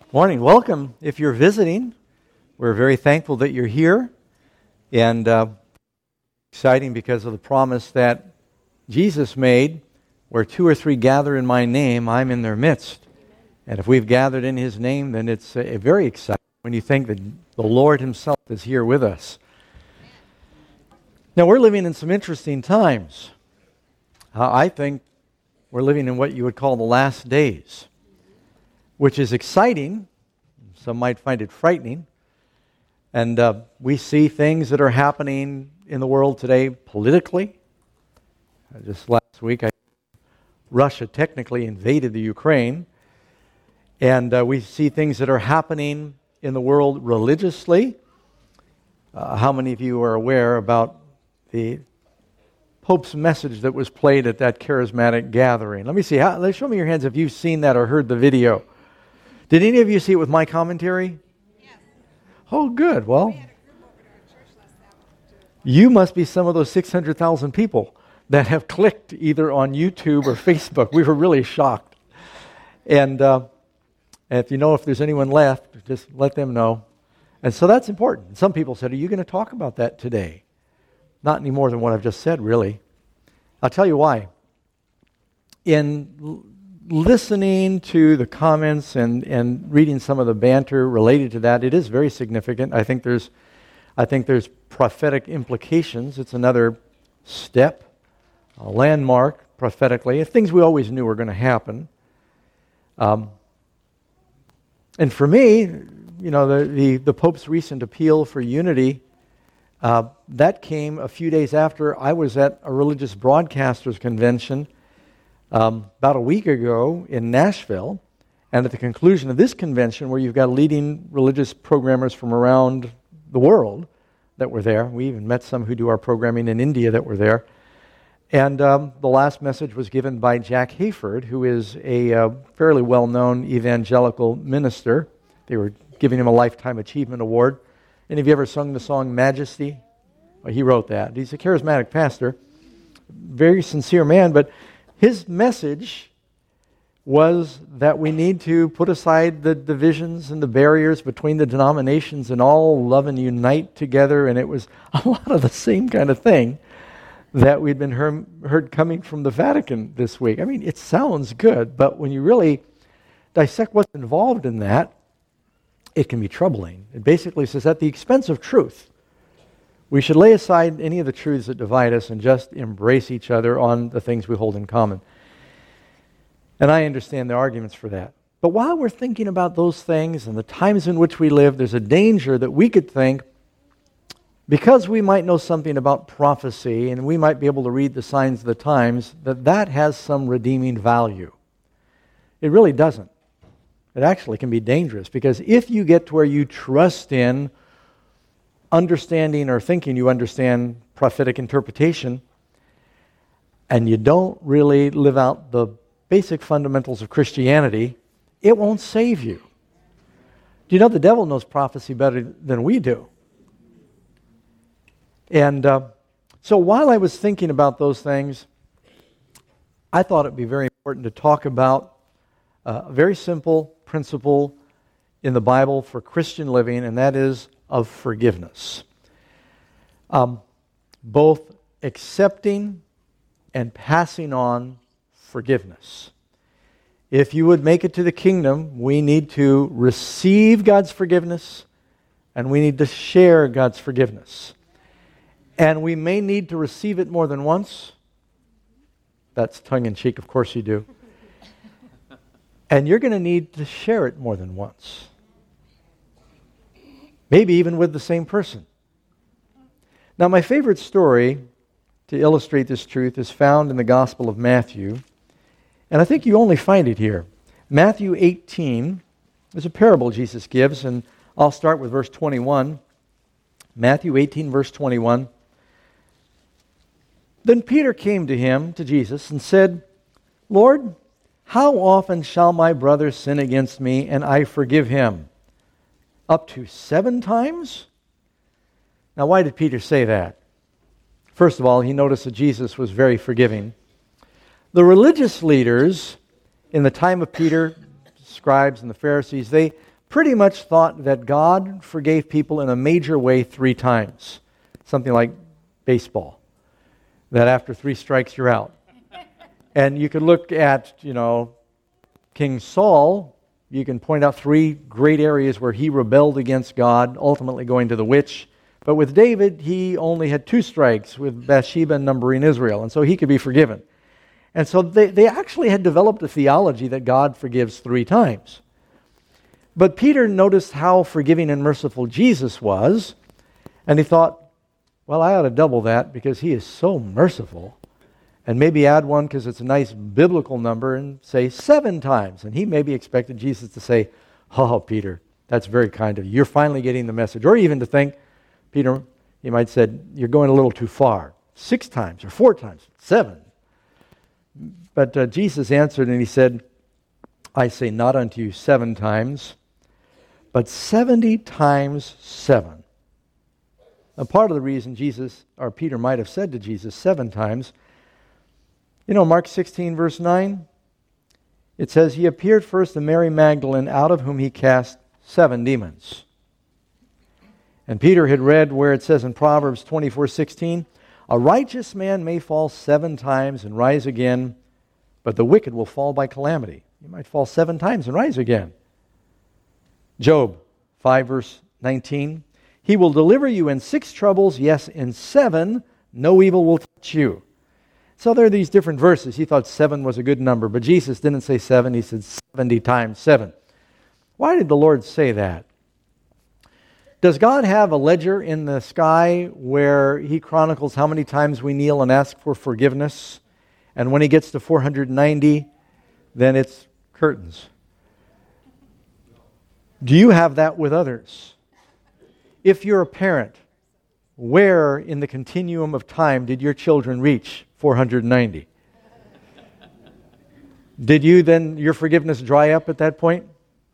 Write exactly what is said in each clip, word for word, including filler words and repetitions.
Morning. Welcome. If you're visiting, we're very thankful that you're here, and uh, exciting because of the promise that Jesus made, where two or three gather in my name, I'm in their midst. And if we've gathered in His name, then it's uh, very exciting when you think that the Lord Himself is here with us. Now, we're living in some interesting times. Uh, I think we're living in what you would call the last days, which is exciting. Some might find it frightening. And uh, we see things that are happening in the world today politically. Uh, just last week, I, Russia technically invaded the Ukraine. And uh, we see things that are happening in the world religiously. Uh, how many of you are aware about the Pope's message that was played at that charismatic gathering? Let me see. How, let's show me your hands if you've seen that or heard the video. Did any of you see it with my commentary? Yes. Oh, good. Well, we had a group over at our church last Sabbath. You must be some of those six hundred thousand people that have clicked either on YouTube or Facebook. We were really shocked. And uh, if you know if there's anyone left, just let them know. And so that's important. Some people said, are you going to talk about that today? Not any more than what I've just said, really. I'll tell you why. In listening to the comments and, and reading some of the banter related to that, it is very significant. I think there's I think there's prophetic implications. It's another step, a landmark prophetically, things we always knew were going to happen. Um, and for me, you know, the, the, the Pope's recent appeal for unity, uh, that came a few days after I was at a religious broadcasters convention Um, about a week ago in Nashville, and at the conclusion of this convention, where you've got leading religious programmers from around the world that were there. We even met some who do our programming in India that were there. And um, the last message was given by Jack Hayford, who is a uh, fairly well-known evangelical minister. They were giving him a Lifetime Achievement Award. Any of you ever sung the song Majesty? Well, he wrote that. He's a charismatic pastor, very sincere man, but his message was that we need to put aside the divisions and the barriers between the denominations and all love and unite together. And it was a lot of the same kind of thing that we'd been heard, heard coming from the Vatican this week. I mean, it sounds good, but when you really dissect what's involved in that, it can be troubling. It basically says, at the expense of truth, we should lay aside any of the truths that divide us and just embrace each other on the things we hold in common. And I understand the arguments for that. But while we're thinking about those things and the times in which we live, there's a danger that we could think, because we might know something about prophecy and we might be able to read the signs of the times, that that has some redeeming value. It really doesn't. It actually can be dangerous, because if you get to where you trust in understanding or thinking you understand prophetic interpretation, and you don't really live out the basic fundamentals of Christianity, it won't save you. Do you know the devil knows prophecy better than we do? And uh, so while I was thinking about those things, I thought it'd be very important to talk about uh, a very simple principle in the Bible for Christian living, and that is of forgiveness. Um, both accepting and passing on forgiveness. If you would make it to the kingdom, we need to receive God's forgiveness, and we need to share God's forgiveness. And we may need to receive it more than once. That's tongue-in-cheek, of course you do. And you're going to need to share it more than once. Maybe even with the same person. Now, my favorite story to illustrate this truth is found in the Gospel of Matthew. And I think you only find it here. Matthew eighteen is a parable Jesus gives, and I'll start with verse twenty-one. Matthew eighteen, verse twenty-one. Then Peter came to him, to Jesus, and said, Lord, how often shall my brother sin against me, and I forgive him? Up to seven times? Now, why did Peter say that? First of all, he noticed that Jesus was very forgiving. The religious leaders in the time of Peter, scribes and the Pharisees, they pretty much thought that God forgave people in a major way three times. Something like baseball, that after three strikes you're out. And you could look at, you know, King Saul. You can point out three great areas where he rebelled against God, ultimately going to the witch. But with David, he only had two strikes with Bathsheba and numbering Israel, and so he could be forgiven. And so they, they actually had developed a theology that God forgives three times. But Peter noticed how forgiving and merciful Jesus was, and he thought, well, I ought to double that because he is so merciful. And maybe add one because it's a nice biblical number and say seven times. And he maybe expected Jesus to say, oh, Peter, that's very kind of you. You're finally getting the message. Or even to think, Peter, he might have said, you're going a little too far. Six times or four times, seven. But uh, Jesus answered and he said, I say not unto you seven times, but seventy times seven. Now, part of the reason Jesus, or Peter might have said to Jesus seven times, you know, Mark sixteen, verse nine, it says, he appeared first to Mary Magdalene, out of whom he cast seven demons. And Peter had read where it says in Proverbs twenty-four sixteen, a righteous man may fall seven times and rise again, but the wicked will fall by calamity. You might fall seven times and rise again. Job five, verse nineteen, he will deliver you in six troubles, yes, in seven, no evil will touch you. So there are these different verses. He thought seven was a good number, but Jesus didn't say seven. He said seventy times seven. Why did the Lord say that? Does God have a ledger in the sky where he chronicles how many times we kneel and ask for forgiveness? And when he gets to four hundred ninety, then it's curtains. Do you have that with others? If you're a parent, where in the continuum of time did your children reach four hundred ninety? Did you then, your forgiveness dry up at that point?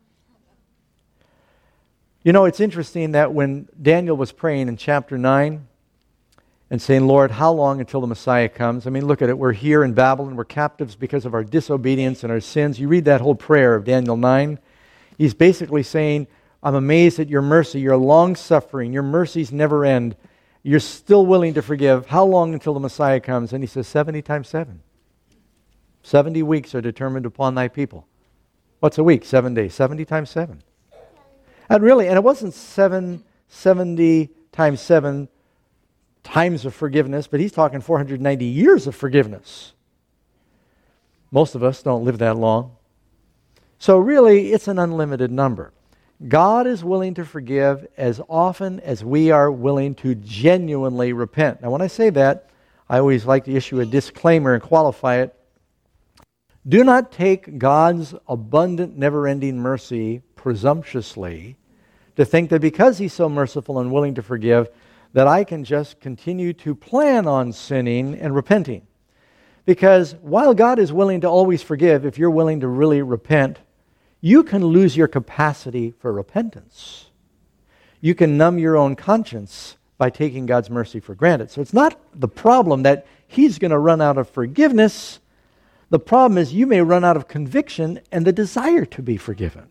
You know, it's interesting that when Daniel was praying in chapter nine and saying, Lord, how long until the Messiah comes? I mean, look at it. We're here in Babylon. We're captives because of our disobedience and our sins. You read that whole prayer of Daniel nine. He's basically saying, I'm amazed at your mercy. Your long-suffering. Your mercies never end. You're still willing to forgive. How long until the Messiah comes? And he says, seventy times seven. seventy weeks are determined upon thy people. What's a week? Seven days. seventy times seven. And really, and it wasn't seven, seventy times seven times of forgiveness, but he's talking four hundred ninety years of forgiveness. Most of us don't live that long. So really, it's an unlimited number. God is willing to forgive as often as we are willing to genuinely repent. Now, when I say that, I always like to issue a disclaimer and qualify it. Do not take God's abundant, never-ending mercy presumptuously to think that because he's so merciful and willing to forgive, that I can just continue to plan on sinning and repenting. Because while God is willing to always forgive, if you're willing to really repent, you can lose your capacity for repentance. You can numb your own conscience by taking God's mercy for granted. So it's not the problem that he's going to run out of forgiveness. The problem is you may run out of conviction and the desire to be forgiven.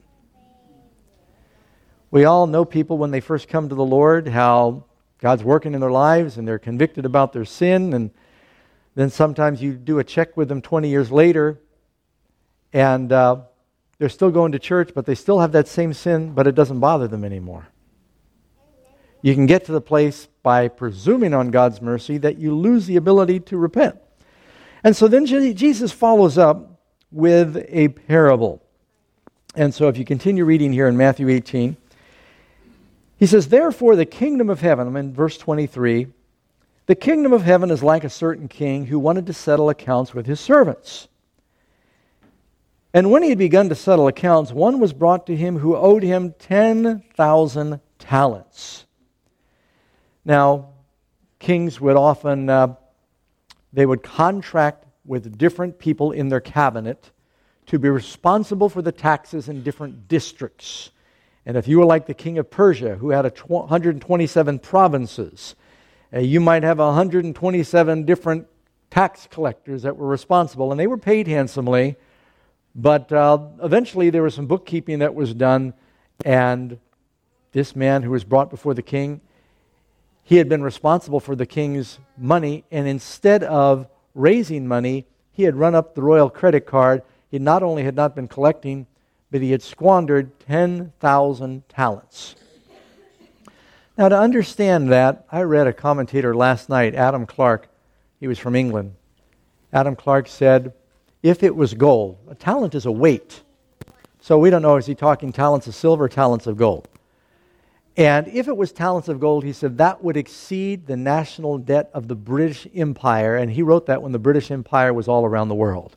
We all know people when they first come to the Lord, how God's working in their lives and they're convicted about their sin, and then sometimes you do a check with them twenty years later and uh, they're still going to church, but they still have that same sin, but it doesn't bother them anymore. You can get to the place by presuming on God's mercy that you lose the ability to repent. And so then Jesus follows up with a parable. And so if you continue reading here in Matthew eighteen, he says, therefore the kingdom of heaven, I'm in verse twenty-three, the kingdom of heaven is like a certain king who wanted to settle accounts with his servants. And when he had begun to settle accounts, one was brought to him who owed him ten thousand talents. Now, kings would often, uh, they would contract with different people in their cabinet to be responsible for the taxes in different districts. And if you were like the king of Persia, who had a one hundred twenty-seven provinces, uh, you might have one hundred twenty-seven different tax collectors that were responsible, and they were paid handsomely. But uh, eventually there was some bookkeeping that was done, And this man who was brought before the king, he had been responsible for the king's money, and instead of raising money, he had run up the royal credit card. He not only had not been collecting, but he had squandered ten thousand talents. Now, to understand that, I read a commentator last night, Adam Clarke. He was from England. Adam Clarke said, if it was gold, a talent is a weight. So we don't know, is he talking talents of silver, talents of gold? And if it was talents of gold, he said that would exceed the national debt of the British Empire. And he wrote that when the British Empire was all around the world.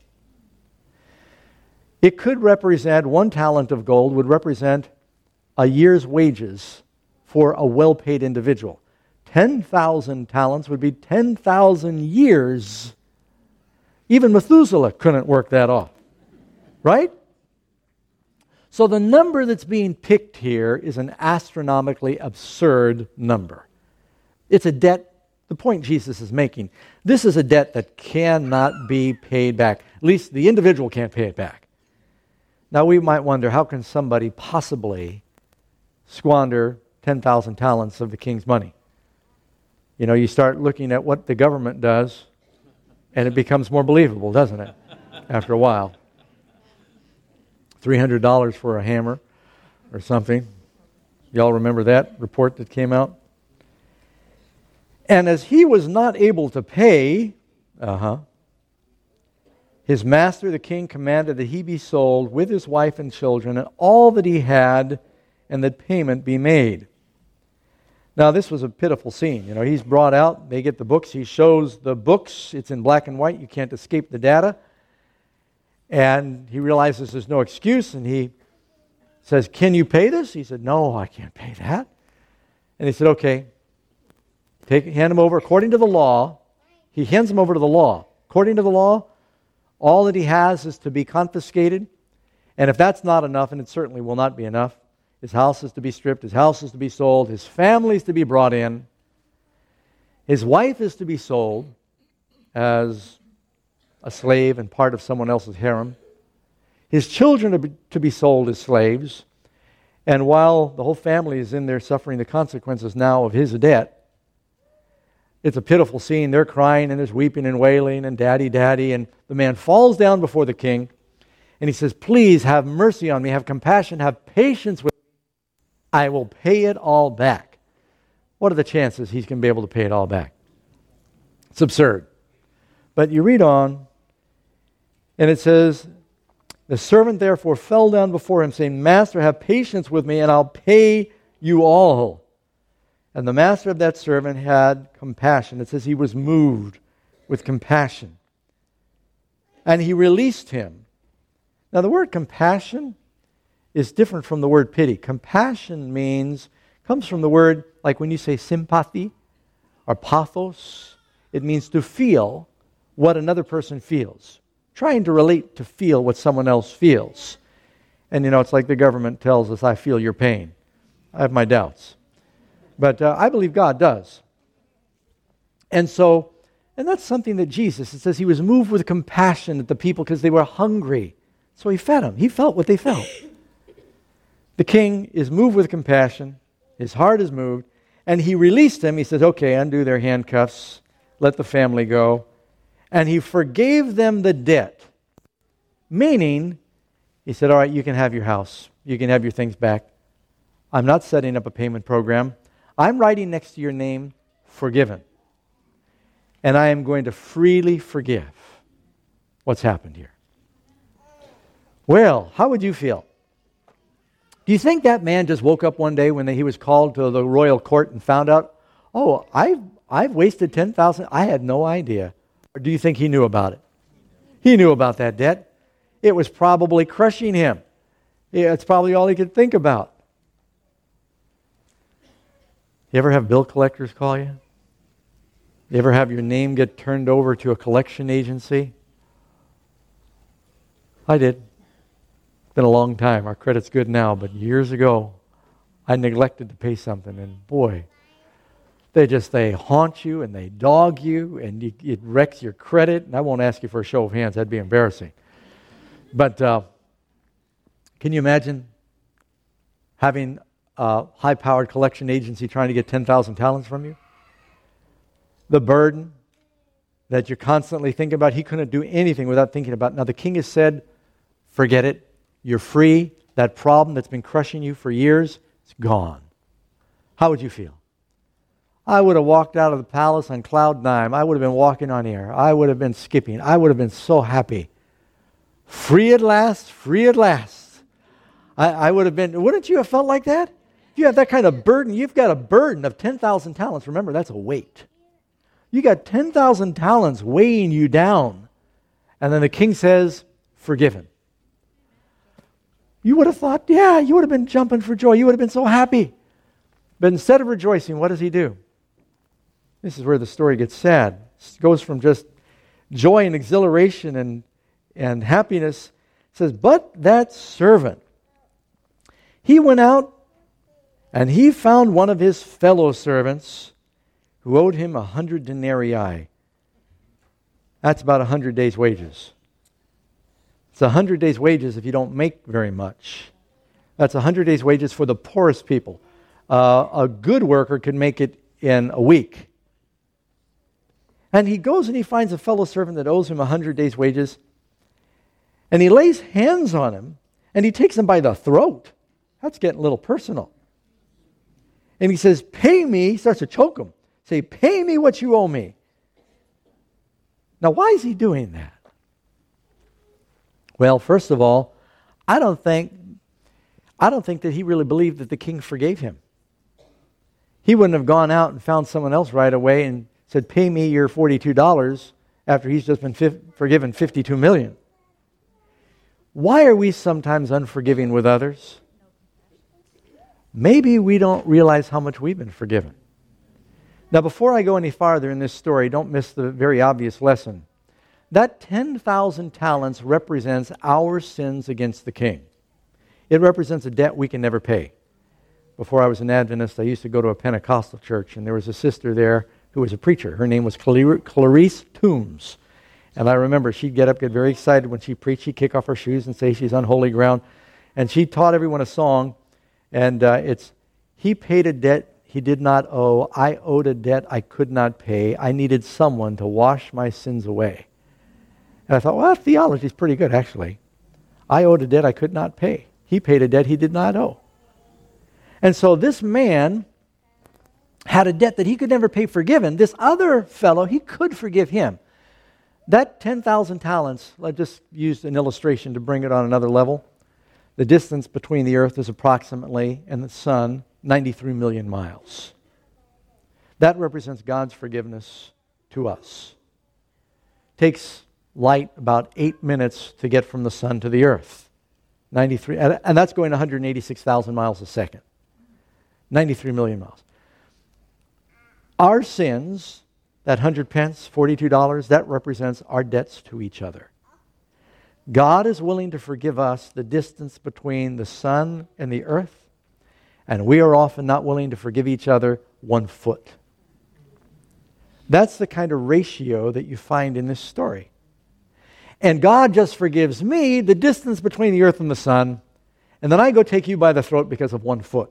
It could represent, one talent of gold would represent a year's wages for a well-paid individual. ten thousand talents would be ten thousand years. Even Methuselah couldn't work that off. Right? So the number that's being picked here is an astronomically absurd number. It's a debt, the point Jesus is making, this is a debt that cannot be paid back. At least the individual can't pay it back. Now we might wonder, how can somebody possibly squander ten thousand talents of the king's money? You know, you start looking at what the government does, and it becomes more believable, doesn't it, after a while? three hundred dollars for a hammer or something. Y'all remember that report that came out? And as he was not able to pay, uh-huh, his master, the king, commanded that he be sold with his wife and children and all that he had, and that payment be made. Now, this was a pitiful scene. You know, he's brought out, they get the books, he shows the books, it's in black and white, you can't escape the data. And he realizes there's no excuse, and he says, can you pay this? He said, no, I can't pay that. And he said, okay, take, hand him over according to the law. He hands him over to the law. According to the law, all that he has is to be confiscated. And if that's not enough, and it certainly will not be enough, his house is to be stripped, his house is to be sold, his family is to be brought in, his wife is to be sold as a slave and part of someone else's harem. His children are to be sold as slaves. And while the whole family is in there suffering the consequences now of his debt, it's a pitiful scene. They're crying and there's weeping and wailing and daddy, daddy. And the man falls down before the king and he says, please have mercy on me, have compassion, have patience with me. I will pay it all back. What are the chances he's going to be able to pay it all back? It's absurd. But you read on, and it says, the servant therefore fell down before him, saying, Master, have patience with me, and I'll pay you all. And the master of that servant had compassion. It says he was moved with compassion. And he released him. Now the word compassion is different from the word pity. Compassion means, comes from the word, like when you say sympathy or pathos, it means to feel what another person feels. Trying to relate to feel what someone else feels. And you know, it's like the government tells us, I feel your pain. I have my doubts. But uh, I believe God does. And so, and that's something that Jesus, it says he was moved with compassion at the people because they were hungry. So he fed them. He felt what they felt. The king is moved with compassion. His heart is moved. And he released them. He says, okay, undo their handcuffs. Let the family go. And he forgave them the debt. Meaning, he said, all right, you can have your house. You can have your things back. I'm not setting up a payment program. I'm writing next to your name, forgiven. And I am going to freely forgive what's happened here. Well, how would you feel? Do you think that man just woke up one day when he was called to the royal court and found out, oh, I've, I've wasted ten thousand dollars. I had no idea. Or do you think he knew about it? He knew about that debt. It was probably crushing him. Yeah, it's probably all he could think about. You ever have bill collectors call you? You ever have your name get turned over to a collection agency? I did. It's been a long time. Our credit's good now, but years ago, I neglected to pay something, and boy, they just, they haunt you and they dog you, and you, it wrecks your credit. And I won't ask you for a show of hands. That'd be embarrassing. But uh, can you imagine having a high-powered collection agency trying to get ten thousand talents from you? The burden that you're constantly thinking about, he couldn't do anything without thinking about it. Now the king has said, forget it. You're free. That problem that's been crushing you for years, it's gone. How would you feel? I would have walked out of the palace on cloud nine. I would have been walking on air. I would have been skipping. I would have been so happy. Free at last, free at last. I, I would have been, wouldn't you have felt like that? If you have that kind of burden, you've got a burden of ten thousand talents. Remember, that's a weight. You got ten thousand talents weighing you down. And then the king says, forgiven. You would have thought, yeah, you would have been jumping for joy. You would have been so happy. But instead of rejoicing, what does he do? This is where the story gets sad. It goes from just joy and exhilaration and, and happiness. It says, but that servant, he went out and he found one of his fellow servants who owed him a hundred denarii. That's about a hundred days' wages. It's a hundred days' wages if you don't make very much. That's a hundred days' wages for the poorest people. Uh, a good worker could make it in a week. And he goes and he finds a fellow servant that owes him a hundred days' wages. And he lays hands on him and he takes him by the throat. That's getting a little personal. And he says, pay me. He starts to choke him. Say, pay me what you owe me. Now, why is he doing that? Well, first of all, I don't think I don't think that he really believed that the king forgave him. He wouldn't have gone out and found someone else right away and said, pay me your forty-two dollars after he's just been fif- forgiven fifty-two million dollars. Why are we sometimes unforgiving with others? Maybe we don't realize how much we've been forgiven. Now, before I go any farther in this story, don't miss the very obvious lesson. That ten thousand talents represents our sins against the king. It represents a debt we can never pay. Before I was an Adventist, I used to go to a Pentecostal church, and there was a sister there who was a preacher. Her name was Clarice Toombs. And I remember she'd get up, get very excited when she preached. She'd kick off her shoes and say she's on holy ground. And she taught everyone a song, and uh, it's, he paid a debt he did not owe. I owed a debt I could not pay. I needed someone to wash my sins away. And I thought, well, that theology is pretty good, actually. I owed a debt I could not pay. He paid a debt he did not owe. And so this man had a debt that he could never pay forgiven. This other fellow, he could forgive him. That ten thousand talents, I just used an illustration to bring it on another level. The distance between the earth is approximately, and the sun, ninety-three million miles. That represents God's forgiveness to us. Takes light about eight minutes to get from the sun to the earth. ninety-three, and that's going one hundred eighty-six thousand miles a second. ninety-three million miles. Our sins, that hundred pence, forty-two dollars, that represents our debts to each other. God is willing to forgive us the distance between the sun and the earth, and we are often not willing to forgive each other one foot. That's the kind of ratio that you find in this story. And God just forgives me the distance between the earth and the sun, and then I go take you by the throat because of one foot.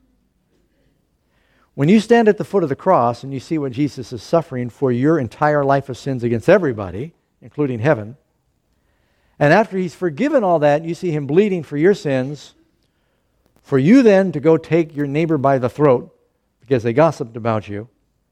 When you stand at the foot of the cross and you see what Jesus is suffering for your entire life of sins against everybody, including heaven, and after he's forgiven all that, you see him bleeding for your sins, for you then to go take your neighbor by the throat because they gossiped about you.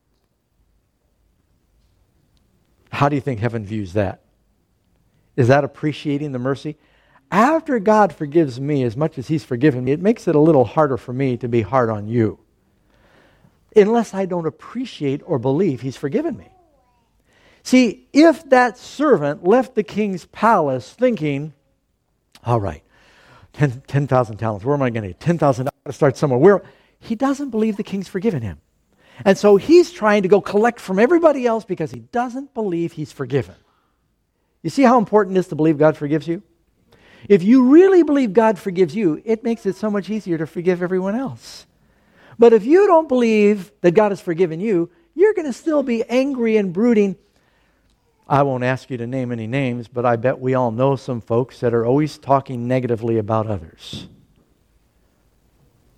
How do you think heaven views that? Is that appreciating the mercy? After God forgives me as much as he's forgiven me, it makes it a little harder for me to be hard on you. Unless I don't appreciate or believe he's forgiven me. See, if that servant left the king's palace thinking, all right, ten thousand talents, where am I going to get ten thousand? I've got to start somewhere. Where? He doesn't believe the king's forgiven him. And so he's trying to go collect from everybody else because he doesn't believe he's forgiven. You see how important it is to believe God forgives you? If you really believe God forgives you, it makes it so much easier to forgive everyone else. But if you don't believe that God has forgiven you, you're going to still be angry and brooding. I won't ask you to name any names, but I bet we all know some folks that are always talking negatively about others.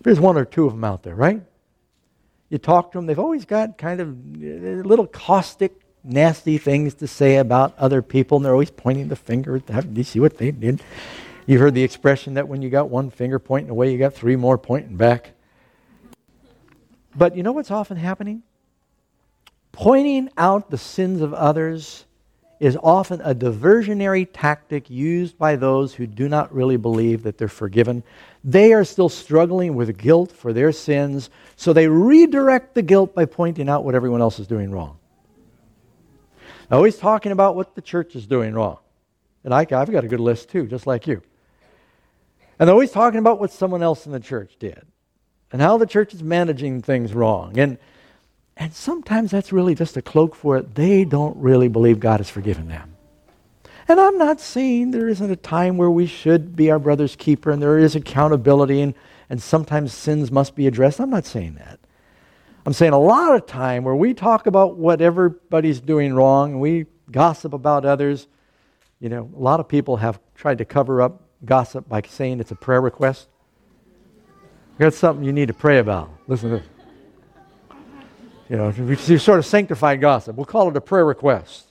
There's one or two of them out there, right? You talk to them, they've always got kind of little caustic, nasty things to say about other people, and they're always pointing the finger at them. Do you see what they did? You heard the expression that when you got one finger pointing away, you got three more pointing back. But you know what's often happening? Pointing out the sins of others is often a diversionary tactic used by those who do not really believe that they're forgiven. They are still struggling with guilt for their sins, so they redirect the guilt by pointing out what everyone else is doing wrong. Always talking about what the church is doing wrong. And I, I've got a good list too, just like you. And they're always talking about what someone else in the church did and how the church is managing things wrong. And And sometimes that's really just a cloak for it. They don't really believe God has forgiven them. And I'm not saying there isn't a time where we should be our brother's keeper and there is accountability and, and sometimes sins must be addressed. I'm not saying that. I'm saying a lot of time where we talk about what everybody's doing wrong and we gossip about others. You know, a lot of people have tried to cover up gossip by saying it's a prayer request. That's something you need to pray about. Listen to this. You know, you sort of sanctified gossip. We'll call it a prayer request.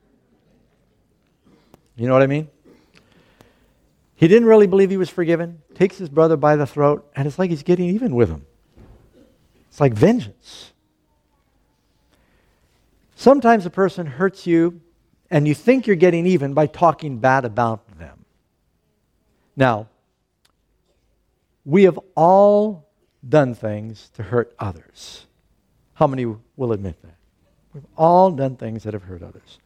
You know what I mean? He didn't really believe he was forgiven, takes his brother by the throat, and it's like he's getting even with him. It's like vengeance. Sometimes a person hurts you, and you think you're getting even by talking bad about them. Now, we have all done things to hurt others. How many will admit that? We've all done things that have hurt others.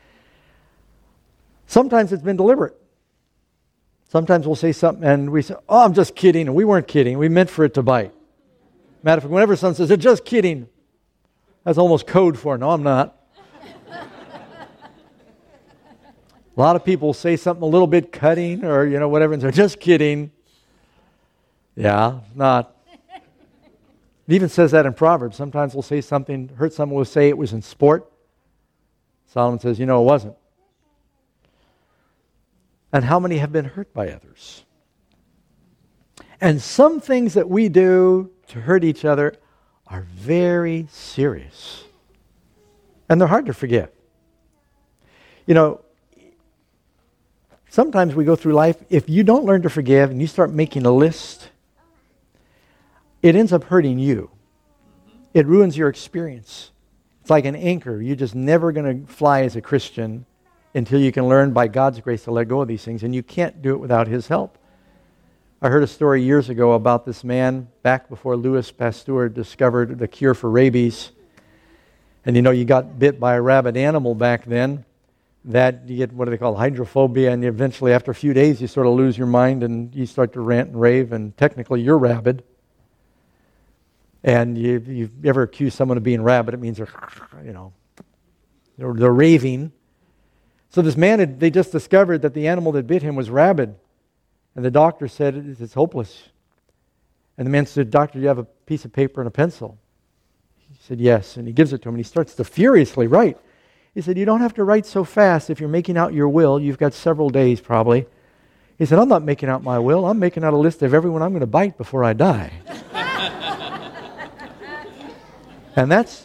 Sometimes it's been deliberate. Sometimes we'll say something and we say, oh, I'm just kidding. And we weren't kidding. We meant for it to bite. Matter of fact, whenever someone says, they're just kidding, that's almost code for, no, I'm not. A lot of people say something a little bit cutting or, you know, whatever, and they're just kidding. Yeah, not. It even says that in Proverbs. Sometimes we'll say something, hurt someone, will say it was in sport. Solomon says, you know, it wasn't. And how many have been hurt by others? And some things that we do to hurt each other are very serious. And they're hard to forgive. You know, sometimes we go through life, if you don't learn to forgive and you start making a list, it ends up hurting you. It ruins your experience. It's like an anchor. You're just never going to fly as a Christian until you can learn by God's grace to let go of these things. And you can't do it without His help. I heard a story years ago about this man back before Louis Pasteur discovered the cure for rabies. And you know, you got bit by a rabid animal back then. That you get, what do they call, hydrophobia. And eventually after a few days you sort of lose your mind and you start to rant and rave. And technically you're rabid. And you, you ever accuse someone of being rabid, it means they're, you know, they're, they're raving. So this man, had, they just discovered that the animal that bit him was rabid. And the doctor said, it's hopeless. And the man said, doctor, do you have a piece of paper and a pencil? He said, yes. And he gives it to him, and he starts to furiously write. He said, you don't have to write so fast. If you're making out your will, you've got several days probably. He said, I'm not making out my will. I'm making out a list of everyone I'm going to bite before I die. And that's,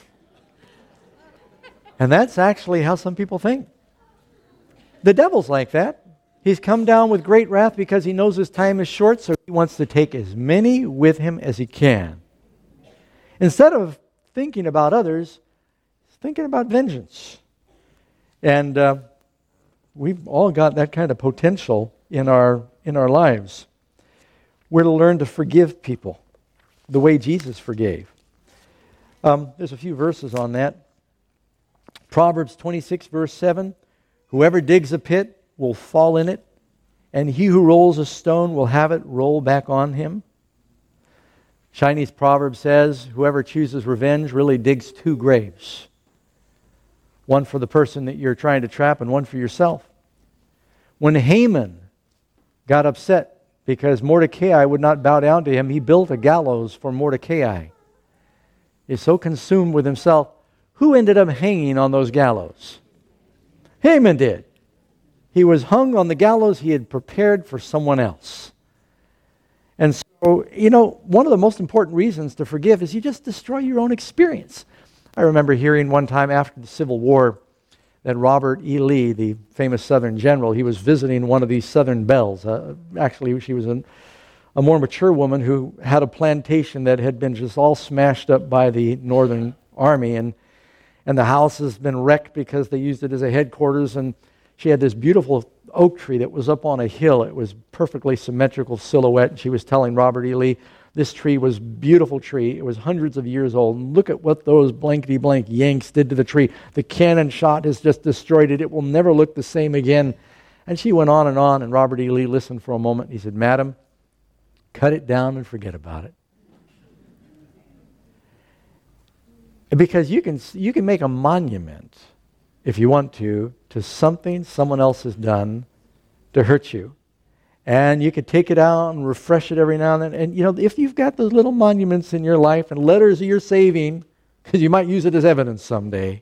and that's actually how some people think. The devil's like that. He's come down with great wrath because he knows his time is short, so he wants to take as many with him as he can. Instead of thinking about others, he's thinking about vengeance. And uh, we've all got that kind of potential in our in our lives. We're to learn to forgive people the way Jesus forgave. Um, there's a few verses on that. Proverbs twenty-six, verse seven. Whoever digs a pit will fall in it, and he who rolls a stone will have it roll back on him. Chinese proverb says, whoever chooses revenge really digs two graves. One for the person that you're trying to trap and one for yourself. When Haman got upset because Mordecai would not bow down to him, he built a gallows for Mordecai. He's so consumed with himself. Who ended up hanging on those gallows? Haman did. He was hung on the gallows he had prepared for someone else. And so So, you know, one of the most important reasons to forgive is you just destroy your own experience. I remember hearing one time after the Civil War that Robert E. Lee, the famous Southern general, he was visiting one of these Southern belles. Uh, actually, she was an, a more mature woman who had a plantation that had been just all smashed up by the Northern Army, and and the house has been wrecked because they used it as a headquarters, and she had this beautiful oak tree that was up on a hill. It was perfectly symmetrical silhouette, and she was telling Robert E. Lee, this tree was a beautiful tree. It was hundreds of years old. And look at what those blankety-blank Yanks did to the tree. The cannon shot has just destroyed it. It will never look the same again. And she went on and on, and Robert E. Lee listened for a moment. He said, Madam, cut it down and forget about it. Because you can you can make a monument, if you want to, to something someone else has done to hurt you. And you could take it out and refresh it every now and then. And, you know, if you've got those little monuments in your life and letters that you're saving, because you might use it as evidence someday,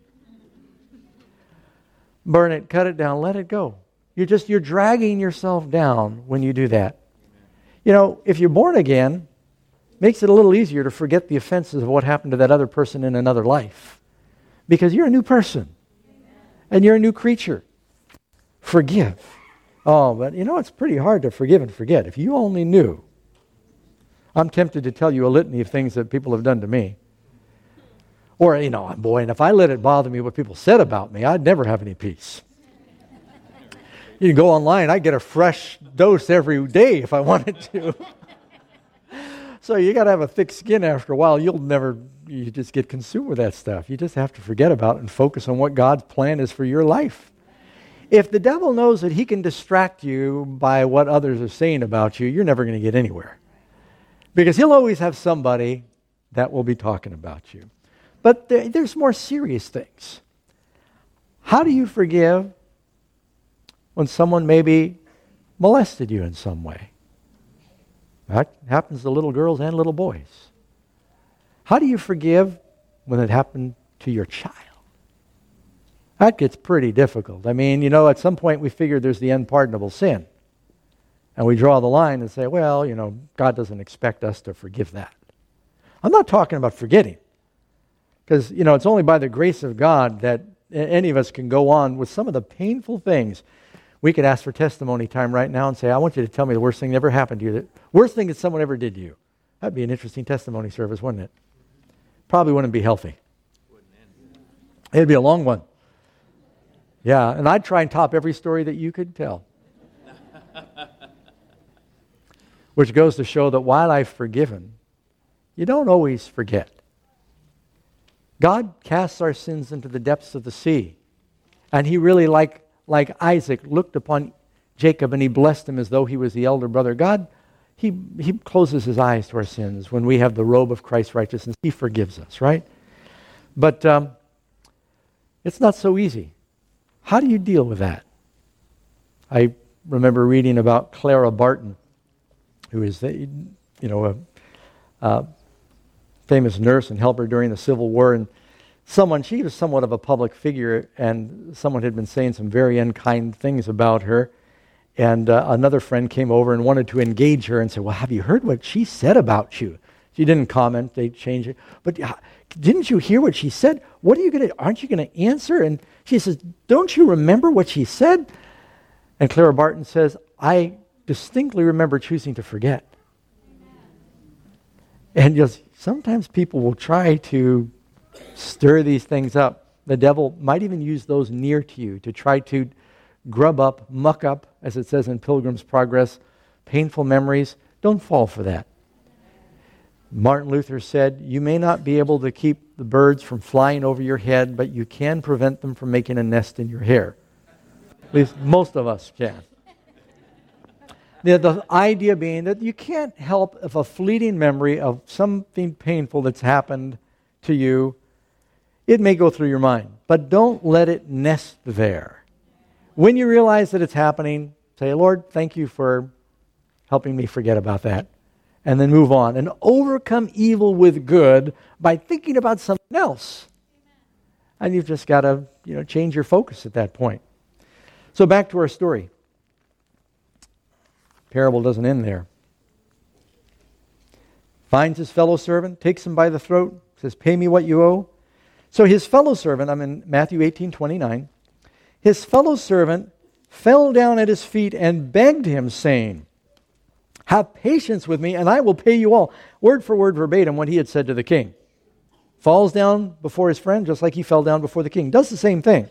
burn it, cut it down, let it go. You're just, you're dragging yourself down when you do that. You know, if you're born again, it makes it a little easier to forget the offenses of what happened to that other person in another life. Because you're a new person. And you're a new creature. Forgive. Oh, but you know, it's pretty hard to forgive and forget. If you only knew. I'm tempted to tell you a litany of things that people have done to me. Or, you know, boy, and if I let it bother me what people said about me, I'd never have any peace. You can go online, I get a fresh dose every day if I wanted to. So you got to have a thick skin after a while. You'll never, you just get consumed with that stuff. You just have to forget about it and focus on what God's plan is for your life. If the devil knows that he can distract you by what others are saying about you, you're never going to get anywhere. Because he'll always have somebody that will be talking about you. But there, there's more serious things. How do you forgive when someone maybe molested you in some way? That happens to little girls and little boys. How do you forgive when it happened to your child? That gets pretty difficult. I mean, you know, at some point we figure there's the unpardonable sin. And we draw the line and say, well, you know, God doesn't expect us to forgive that. I'm not talking about forgetting. Because, you know, it's only by the grace of God that any of us can go on with some of the painful things. We could ask for testimony time right now and say, I want you to tell me the worst thing that ever happened to you. The worst thing that someone ever did to you. That'd be an interesting testimony service, wouldn't it? Probably wouldn't be healthy. It'd be a long one. Yeah, and I'd try and top every story that you could tell. Which goes to show that while I've forgiven, you don't always forget. God casts our sins into the depths of the sea. And he really, like, like Isaac, looked upon Jacob and he blessed him as though he was the elder brother. God, he, he closes his eyes to our sins when we have the robe of Christ's righteousness. He forgives us, right? But um, it's not so easy. How do you deal with that? I remember reading about Clara Barton, who is, you know, a, a famous nurse and helper during the Civil War, and someone, she was somewhat of a public figure, and someone had been saying some very unkind things about her, and uh, another friend came over and wanted to engage her and said, well, have you heard what she said about you? She didn't comment, they changed it, but uh, didn't you hear what she said? What are you going to, aren't you going to answer? And she says, don't you remember what she said? And Clara Barton says, I distinctly remember choosing to forget. And just sometimes people will try to stir these things up. The devil might even use those near to you to try to grub up, muck up, as it says in Pilgrim's Progress, painful memories. Don't fall for that. Martin Luther said, you may not be able to keep the birds from flying over your head, but you can prevent them from making a nest in your hair. At least most of us can. The, the idea being that you can't help if a fleeting memory of something painful that's happened to you, it may go through your mind, but don't let it nest there. When you realize that it's happening, say, Lord, thank you for helping me forget about that. And then move on and overcome evil with good by thinking about something else. And you've just got to, you know, change your focus at that point. So back to our story. Parable doesn't end there. finds his fellow servant, takes him by the throat, says, pay me what you owe. So his fellow servant, I'm in Matthew eighteen twenty-nine, his fellow servant fell down at his feet and begged him, saying, have patience with me, and I will pay you all. Word for word verbatim what he had said to the king. Falls down before his friend just like he fell down before the king. Does the same thing.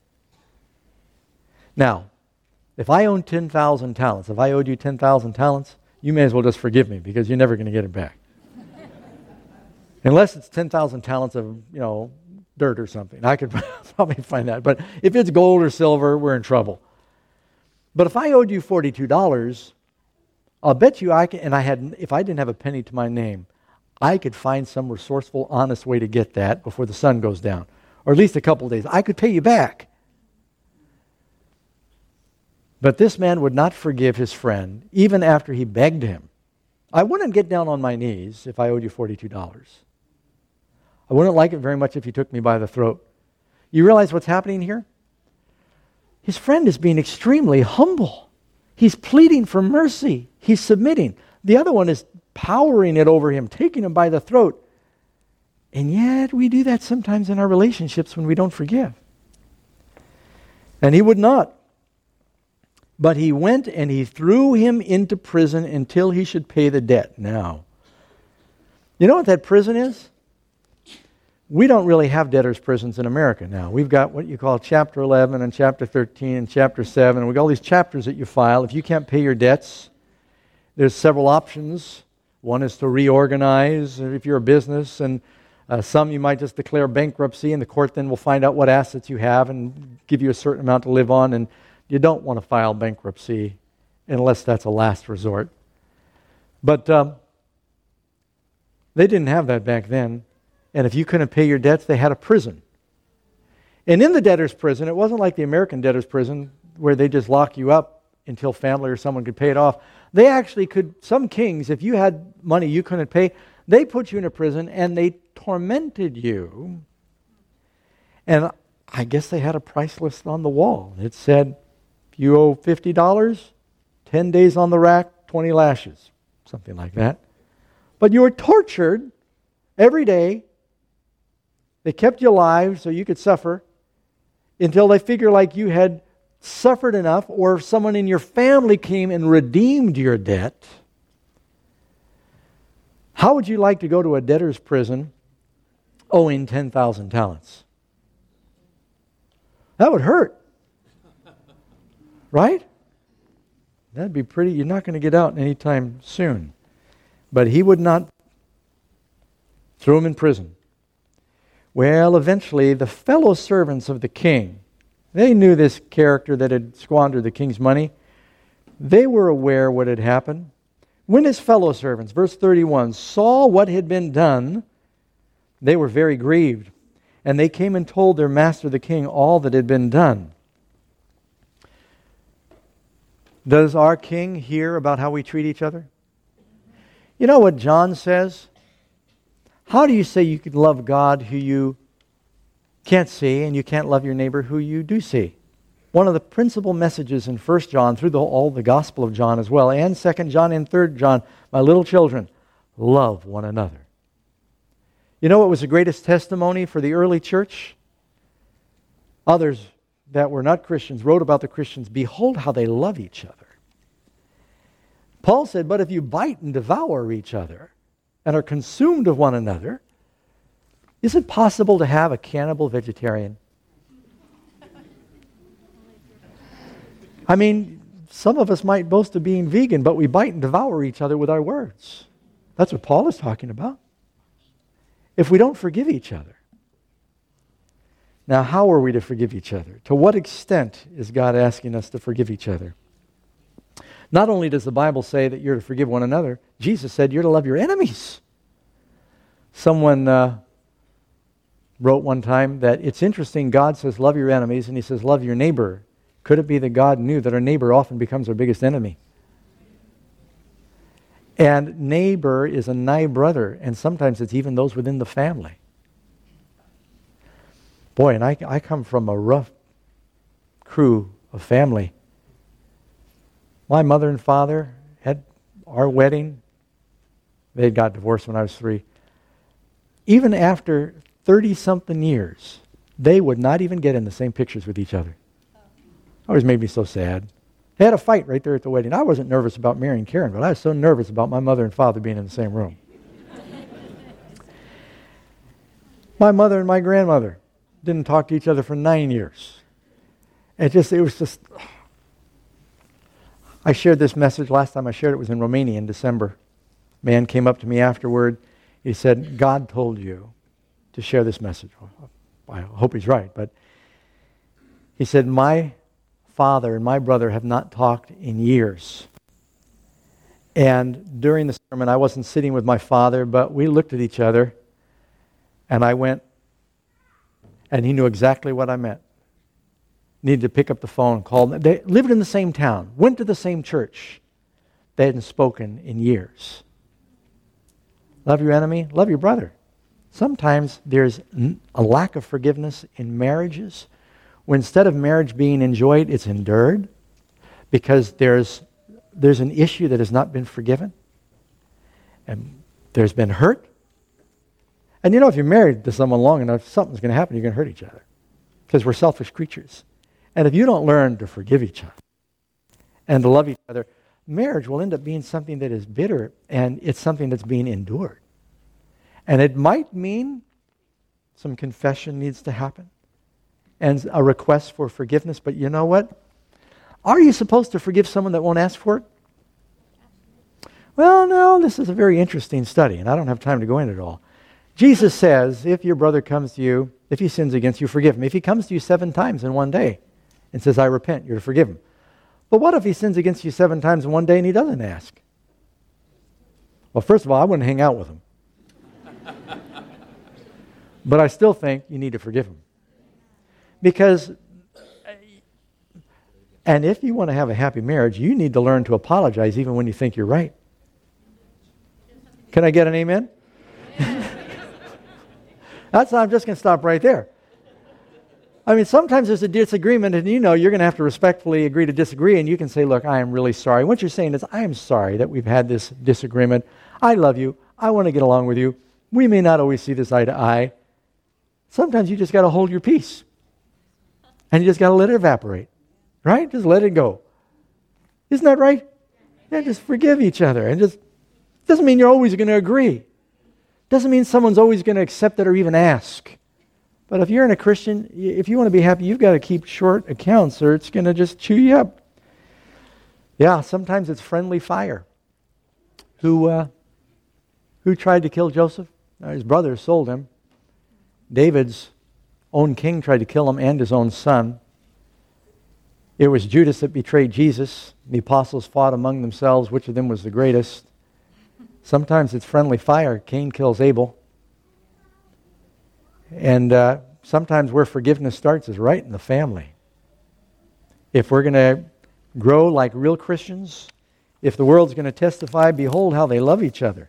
Now, if I owned ten thousand talents, if I owed you ten thousand talents, you may as well just forgive me because you're never going to get it back. Unless it's ten thousand talents of, you know, dirt or something. I could probably find that. But if it's gold or silver, we're in trouble. But if I owed you forty-two dollars, I'll bet you I can, and I had, if I didn't have a penny to my name, I could find some resourceful, honest way to get that before the sun goes down. Or at least a couple of days. I could pay you back. But this man would not forgive his friend, even after he begged him. I wouldn't get down on my knees if I owed you forty-two dollars. I wouldn't like it very much if you took me by the throat. You realize what's happening here? His friend is being extremely humble. He's pleading for mercy. He's submitting. The other one is powering it over him, taking him by the throat. And yet we do that sometimes in our relationships when we don't forgive. And he would not. But he went and he threw him into prison until he should pay the debt. Now, you know what that prison is? We don't really have debtors' prisons in America now. We've got what you call Chapter eleven and Chapter thirteen and Chapter seven. And we've got all these chapters that you file. If you can't pay your debts, there's several options. One is to reorganize if you're a business, and uh, some you might just declare bankruptcy, and the court then will find out what assets you have and give you a certain amount to live on. And you don't want to file bankruptcy unless that's a last resort. But um, they didn't have that back then. And if you couldn't pay your debts, they had a prison. And in the debtor's prison, it wasn't like the American debtor's prison where they just lock you up until family or someone could pay it off. They actually could, some kings, if you had money you couldn't pay, they put you in a prison and they tormented you. And I guess they had a price list on the wall. It said, if you owe fifty dollars, ten days on the rack, twenty lashes, something like that. But you were tortured every day. They kept you alive so you could suffer until they figure like you had suffered enough, or if someone in your family came and redeemed your debt. How would you like to go to a debtor's prison owing ten thousand talents? That would hurt. Right? That'd be pretty, you're not going to get out anytime soon. But he would not throw him in prison. Well, eventually, the fellow servants of the king, they knew this character that had squandered the king's money. They were aware what had happened. When his fellow servants, verse thirty-one, saw what had been done, they were very grieved. And they came and told their master the king all that had been done. Does our king hear about how we treat each other? You know what John says? How do you say you can love God who you can't see, and you can't love your neighbor who you do see? One of the principal messages in First John, through the, all the Gospel of John as well, and Second John and Third John, my little children, love one another. You know what was the greatest testimony for the early church? Others that were not Christians wrote about the Christians, behold how they love each other. Paul said, but if you bite and devour each other and are consumed of one another, is it possible to have a cannibal vegetarian? I mean, some of us might boast of being vegan, but we bite and devour each other with our words. That's what Paul is talking about. If we don't forgive each other. Now, how are we to forgive each other? To what extent is God asking us to forgive each other? Not only does the Bible say that you're to forgive one another, Jesus said you're to love your enemies. Someone uh, wrote one time that it's interesting, God says love your enemies, and he says love your neighbor. Could it be that God knew that our neighbor often becomes our biggest enemy? And neighbor is a nigh brother, and sometimes it's even those within the family. Boy, and I, I come from a rough crew of family. My mother and father had our wedding They had got divorced when I was three. Even after thirty-something years, they would not even get in the same pictures with each other. It always made me so sad. They had a fight right there at the wedding. I wasn't nervous about marrying Karen, but I was so nervous about my mother and father being in the same room. My mother and my grandmother didn't talk to each other for nine years. It just, it was just... I shared this message, last time I shared it was in Romania in December. A man came up to me afterward. He said, God told you to share this message. Well, I hope he's right, but he said, my father and my brother have not talked in years. And during the sermon, I wasn't sitting with my father, but we looked at each other, and I went, and he knew exactly what I meant. Needed to pick up the phone, call them. They lived in the same town, went to the same church. They hadn't spoken in years. Love your enemy, love your brother. Sometimes there's a lack of forgiveness in marriages, where instead of marriage being enjoyed, it's endured, because there's there's an issue that has not been forgiven, and there's been hurt. And you know, if you're married to someone long enough, something's going to happen. You're going to hurt each other, because we're selfish creatures. And if you don't learn to forgive each other and to love each other, marriage will end up being something that is bitter, and it's something that's being endured. And it might mean some confession needs to happen and a request for forgiveness, but you know what? Are you supposed to forgive someone that won't ask for it? Well, no, this is a very interesting study, and I don't have time to go into it all. Jesus says, if your brother comes to you, if he sins against you, forgive him. If he comes to you seven times in one day and says, I repent, you're to forgive him. But what if he sins against you seven times in one day and he doesn't ask? Well, first of all, I wouldn't hang out with him. But I still think you need to forgive him. Because, and if you want to have a happy marriage, you need to learn to apologize even when you think you're right. Can I get an amen? That's I'm just going to stop right there. I mean, sometimes there's a disagreement, and you know you're going to have to respectfully agree to disagree, and you can say, look, I am really sorry. What you're saying is, I am sorry that we've had this disagreement. I love you. I want to get along with you. We may not always see this eye to eye. Sometimes you just got to hold your peace. And you just got to let it evaporate. Right? Just let it go. Isn't that right? Yeah, just forgive each other. And just, doesn't mean you're always going to agree. Doesn't mean someone's always going to accept it or even ask. But if you're in a Christian, if you want to be happy, you've got to keep short accounts or it's going to just chew you up. Yeah, sometimes it's friendly fire. Who uh, who tried to kill Joseph? Uh, his brothers sold him. David's own king tried to kill him and his own son. It was Judas that betrayed Jesus. The apostles fought among themselves which of them was the greatest. Sometimes it's friendly fire. Cain kills Abel. And uh, sometimes where forgiveness starts is right in the family. If we're going to grow like real Christians, if the world's going to testify, behold how they love each other.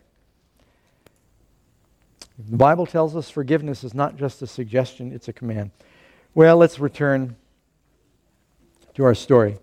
The Bible tells us forgiveness is not just a suggestion, it's a command. Well, let's return to our story.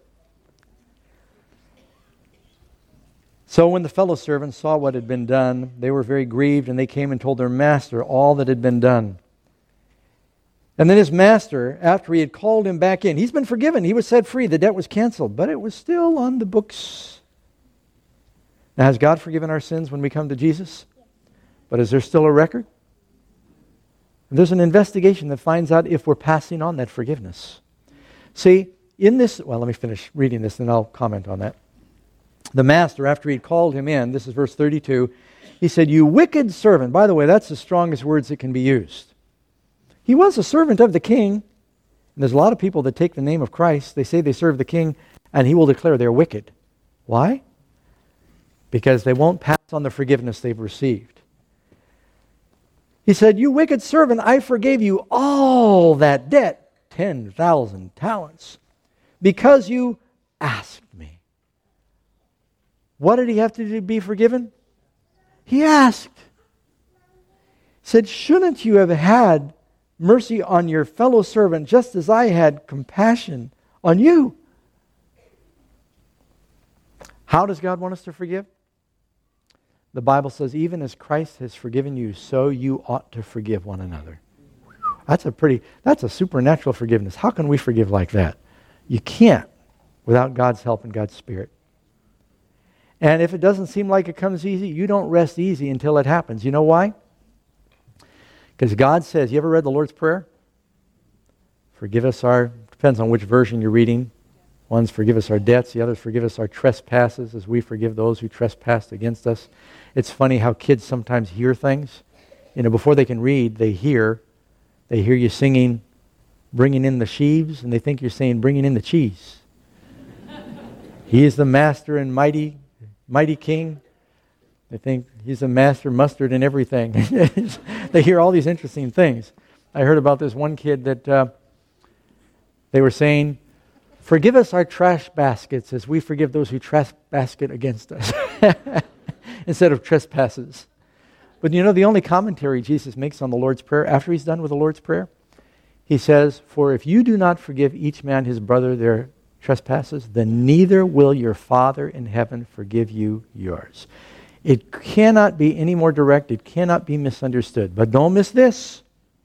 So when the fellow servants saw what had been done, they were very grieved, and they came and told their master all that had been done. And then his master, after he had called him back in, he's been forgiven, he was set free, the debt was canceled, but it was still on the books. Now, has God forgiven our sins when we come to Jesus? But is there still a record? There's an investigation that finds out if we're passing on that forgiveness. See, in this, well, let me finish reading this and I'll comment on that. The master, after he had called him in, this is verse thirty-two, he said, "You wicked servant." By the way, that's the strongest words that can be used. He was a servant of the king. And there's a lot of people that take the name of Christ. They say they serve the king, and he will declare they're wicked. Why? Because they won't pass on the forgiveness they've received. He said, "You wicked servant, I forgave you all that debt, ten thousand talents, because you asked me." What did he have to do to be forgiven? He asked. He said, "Shouldn't you have had mercy on your fellow servant just as I had compassion on you?" How does God want us to forgive? the Bible says, even as Christ has forgiven you, so you ought to forgive one another. That's a pretty, that's a supernatural forgiveness. How can we forgive like that? You can't without God's help and God's Spirit. And if it doesn't seem like it comes easy, you don't rest easy until it happens. You know why? Because God says, you ever read the Lord's Prayer? Forgive us our, depends on which version you're reading. One's forgive us our debts, the other's forgive us our trespasses as we forgive those who trespass against us. It's funny how kids sometimes hear things. You know, before they can read, they hear. They hear you singing, bringing in the sheaves, and they think you're saying, bringing in the cheese. He is the master and mighty, mighty king. They think he's the master mustard and everything. They hear all these interesting things. I heard about this one kid that uh, they were saying, forgive us our trash baskets as we forgive those who trespass against us. Instead of trespasses. But you know, the only commentary Jesus makes on the Lord's Prayer, after he's done with the Lord's Prayer, he says, for if you do not forgive each man his brother their trespasses, then neither will your Father in heaven forgive you yours. It cannot be any more direct. It cannot be misunderstood. But don't miss this.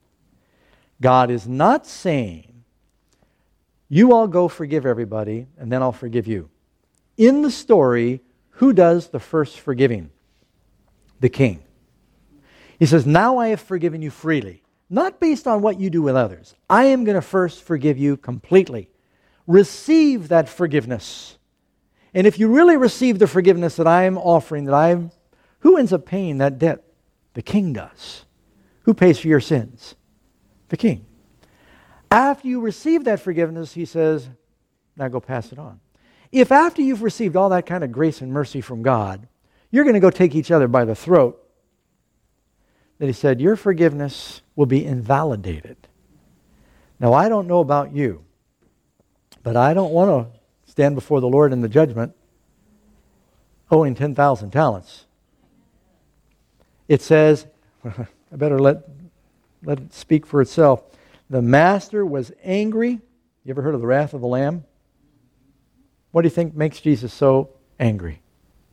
God is not saying, you all go forgive everybody, and then I'll forgive you. In the story, who does the first forgiving? The king. He says, now I have forgiven you freely. Not based on what you do with others. I am going to first forgive you completely. Receive that forgiveness. And if you really receive the forgiveness that I am offering, that I am, who ends up paying that debt? The king does. Who pays for your sins? The king. After you receive that forgiveness, he says, now go pass it on. If after you've received all that kind of grace and mercy from God, you're going to go take each other by the throat, then he said, your forgiveness will be invalidated. Now, I don't know about you, but I don't want to stand before the Lord in the judgment owing ten thousand talents. It says, I better let, let it speak for itself. The master was angry. You ever heard of the wrath of the Lamb? What do you think makes Jesus so angry?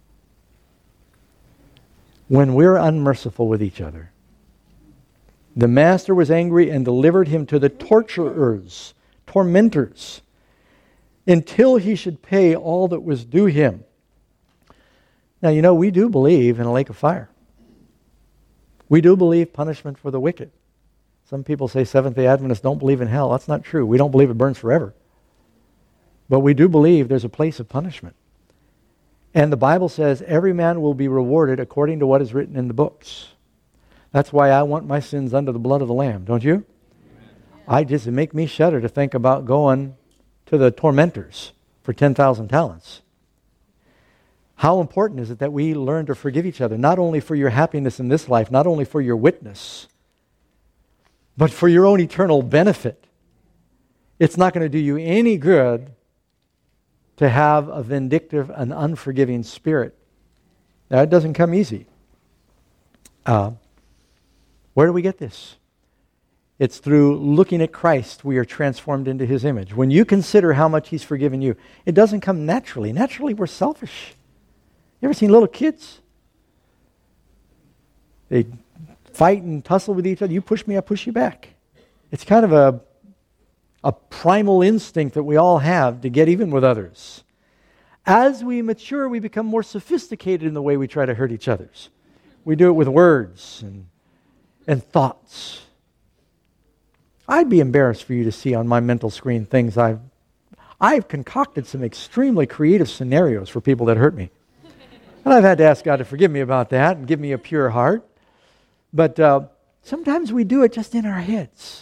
When we're unmerciful with each other. The master was angry and delivered him to the torturers, tormentors, until he should pay all that was due him. Now, you know, we do believe in a lake of fire. We do believe punishment for the wicked. Some people say Seventh-day Adventists don't believe in hell. That's not true. We don't believe it burns forever. But we do believe there's a place of punishment. And the Bible says every man will be rewarded according to what is written in the books. That's why I want my sins under the blood of the Lamb, don't you? I just, it make me shudder to think about going to the tormentors for ten thousand talents. How important is it that we learn to forgive each other, not only for your happiness in this life, not only for your witness, but for your own eternal benefit. It's not going to do you any good to have a vindictive and unforgiving spirit. Now, it doesn't come easy. Uh, where do we get this? It's through looking at Christ we are transformed into His image. When you consider how much He's forgiven you, it doesn't come naturally. Naturally, we're selfish. You ever seen little kids? They fight and tussle with each other. You push me, I push you back. It's kind of a a primal instinct that we all have to get even with others. As we mature, we become more sophisticated in the way we try to hurt each other. We do it with words and, and thoughts. I'd be embarrassed for you to see on my mental screen things I've... I've concocted some extremely creative scenarios for people that hurt me. And I've had to ask God to forgive me about that and give me a pure heart. But uh, sometimes we do it just in our heads.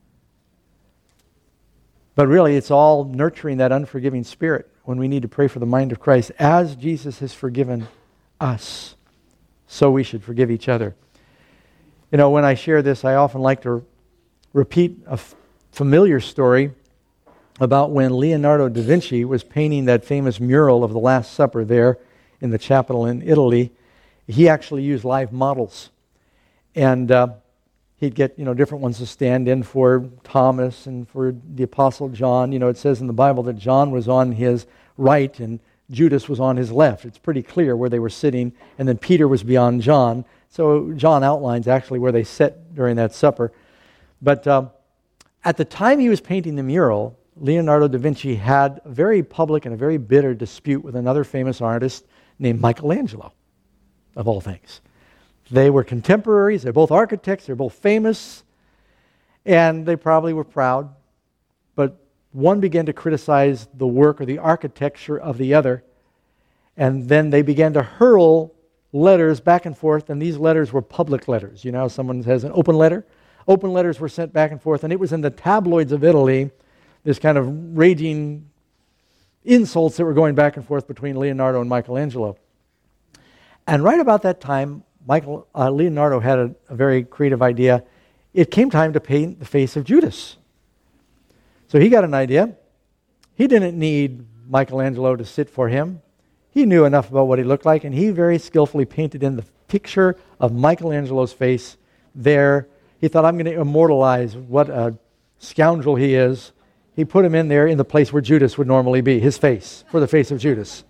But really, it's all nurturing that unforgiving spirit when we need to pray for the mind of Christ. As Jesus has forgiven us, so we should forgive each other. You know, when I share this, I often like to repeat a f- familiar story about when Leonardo da Vinci was painting that famous mural of the Last Supper there in the chapel in Italy. He actually used live models. And uh, he'd get, you know, different ones to stand in for Thomas and for the Apostle John. You know, it says in the Bible that John was on his right and Judas was on his left. It's pretty clear where they were sitting, and then Peter was beyond John. So John outlines actually where they sat during that supper. But uh, at the time he was painting the mural, Leonardo da Vinci had a very public and a very bitter dispute with another famous artist named Michelangelo, of all things. They were contemporaries. They're both architects. They're both famous. And they probably were proud. But one began to criticize the work or the architecture of the other. And then they began to hurl letters back and forth. And these letters were public letters. You know how someone has an open letter? Open letters were sent back and forth. And it was in the tabloids of Italy, this kind of raging insults that were going back and forth between Leonardo and Michelangelo. And right about that time, Michael, uh, Leonardo had a, a very creative idea. It came time to paint the face of Judas. So he got an idea. He didn't need Michelangelo to sit for him. He knew enough about what he looked like, and he very skillfully painted in the picture of Michelangelo's face there. He thought, I'm going to immortalize what a scoundrel he is. He put him in there in the place where Judas would normally be, his face, for the face of Judas.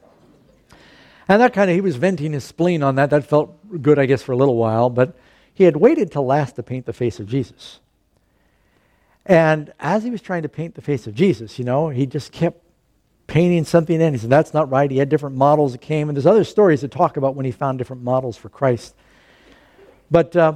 And that kind of, he was venting his spleen on that. That felt good, I guess, for a little while. But he had waited till last to paint the face of Jesus. And as he was trying to paint the face of Jesus, you know, he just kept painting something in. He said, that's not right. He had different models that came. And there's other stories that talk about when he found different models for Christ. But uh,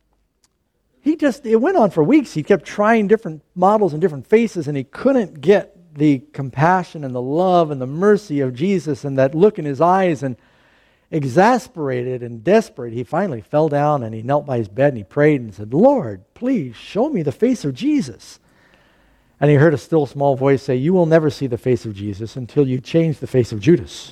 he just, it went on for weeks. He kept trying different models and different faces, and he couldn't get the compassion and the love and the mercy of Jesus and that look in his eyes. And exasperated and desperate, he finally fell down and he knelt by his bed and he prayed and said, Lord, please show me the face of Jesus. And he heard a still small voice say, you will never see the face of Jesus until you change the face of Judas.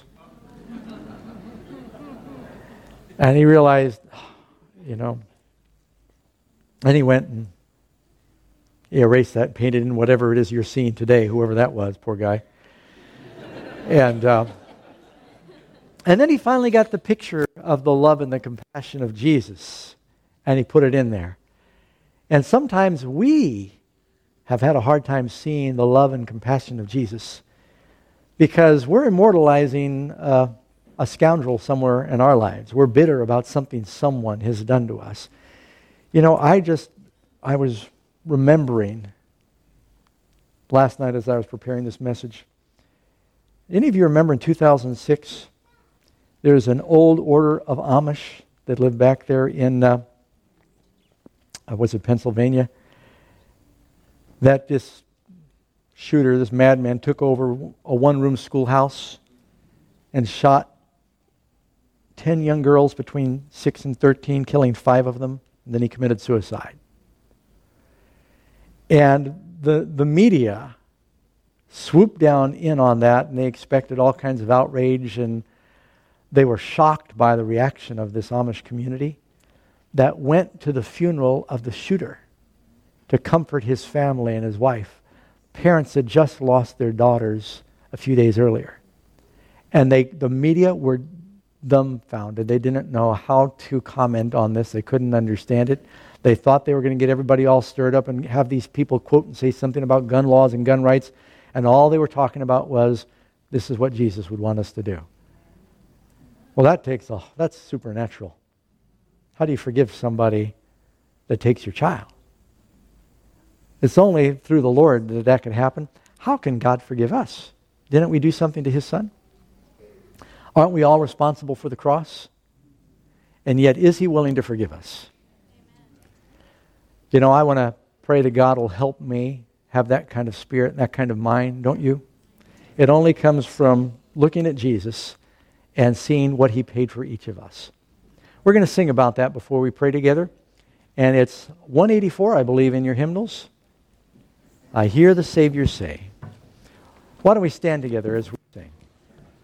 And he realized, you know, and he went and he erased that, painted in whatever it is you're seeing today, whoever that was, poor guy. and uh, and then he finally got the picture of the love and the compassion of Jesus, and he put it in there. And sometimes we have had a hard time seeing the love and compassion of Jesus because we're immortalizing uh, a scoundrel somewhere in our lives. We're bitter about something someone has done to us. You know, I just, I was remembering last night as I was preparing this message. Any of you remember in two thousand six, there's an old order of Amish that lived back there in, uh, uh, was it Pennsylvania? That this shooter, this madman, took over a one-room schoolhouse and shot ten young girls between six and thirteen, killing five of them, and then he committed suicide. And the the media swooped down in on that, and they expected all kinds of outrage, and they were shocked by the reaction of this Amish community that went to the funeral of the shooter to comfort his family and his wife. Parents had just lost their daughters a few days earlier. And they the media were dumbfounded. They didn't know how to comment on this. They couldn't understand it. They thought they were going to get everybody all stirred up and have these people quote and say something about gun laws and gun rights. And all they were talking about was, this is what Jesus would want us to do. Well, that takes a, that's supernatural. How do you forgive somebody that takes your child? It's only through the Lord that that can happen. How can God forgive us? Didn't we do something to his son? Aren't we all responsible for the cross? And yet, is he willing to forgive us? You know, I want to pray that God will help me have that kind of spirit, that kind of mind, don't you? It only comes from looking at Jesus and seeing what he paid for each of us. We're going to sing about that before we pray together. And it's one eighty-four, I believe, in your hymnals. I hear the Savior say. Why don't we stand together as we